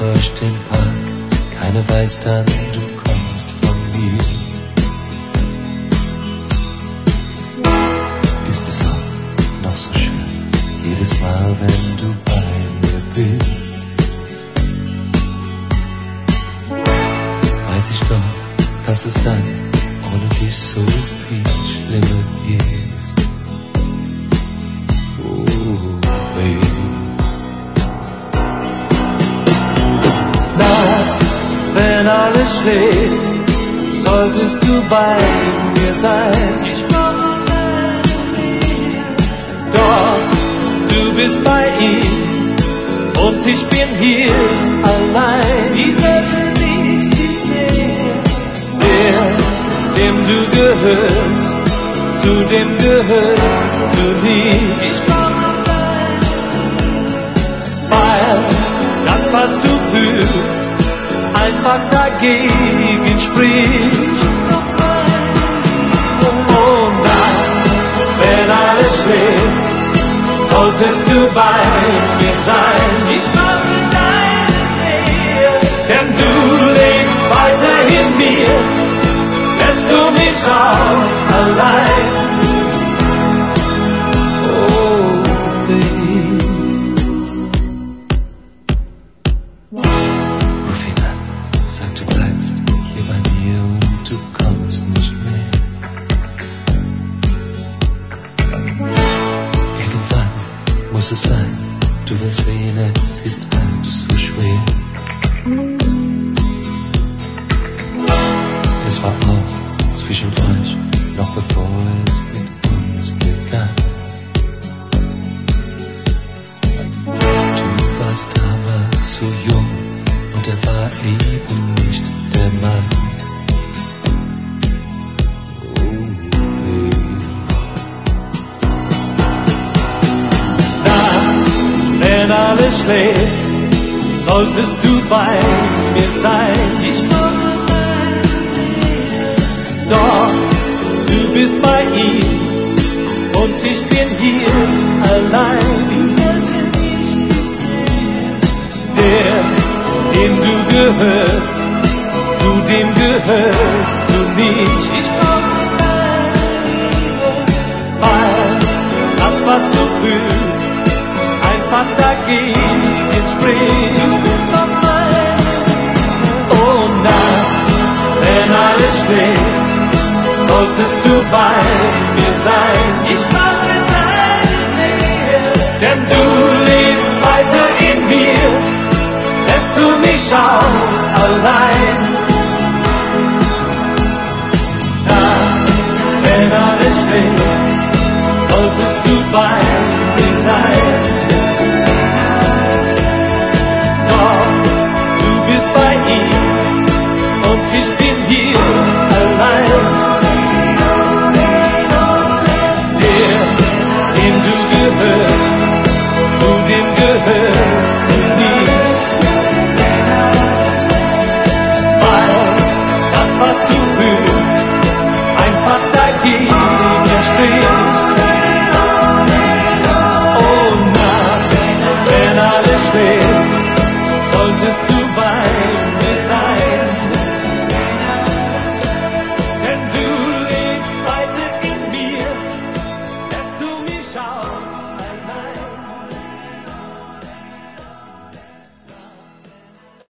durch den Park, keiner weiß dann, du kommst von mir. Ist es auch noch so schön, jedes Mal, wenn du bei mir bist? Weiß ich doch, dass es dann ohne dich so viel schlimmer ist. Oh, Baby. Wenn alles schläft, solltest du bei mir sein. Ich brauche deine Nähe. Doch du bist bei ihm und ich bin hier allein. Wie sollte ich dich sehen? Der, dem du gehörst, zu dem gehörst du nie. Ich brauche deine Nähe. Weil das, was du fühlst, einfach dagegen spricht. Und dann, wenn alles schläft, solltest du bei mir sein. Ich brauche deine Nähe, denn du lebst weiter in mir, lässt du mich auch allein. Oh, Baby. Muss es sein, du wirst sehen, es ist halb so schwer. Es war aus zwischen euch, noch bevor es mit uns begann. Du warst damals so jung und er war eben nicht der Mann. Wenn alles schläft, solltest du bei mir sein. Ich brauche deine Nähe. Doch du bist bei ihm und ich bin hier allein. Wie sollte ich dich sehen? Der, dem du gehörst, zu dem gehörst du nicht. Ich brauche deine Liebe, weil das, was du fühlst, einfach dagegen spricht. Und dann, wenn alles schläft, solltest du bei mir sein. Ich brauche deine Nähe, denn du lebst weiter in mir, lässt du mich auch allein.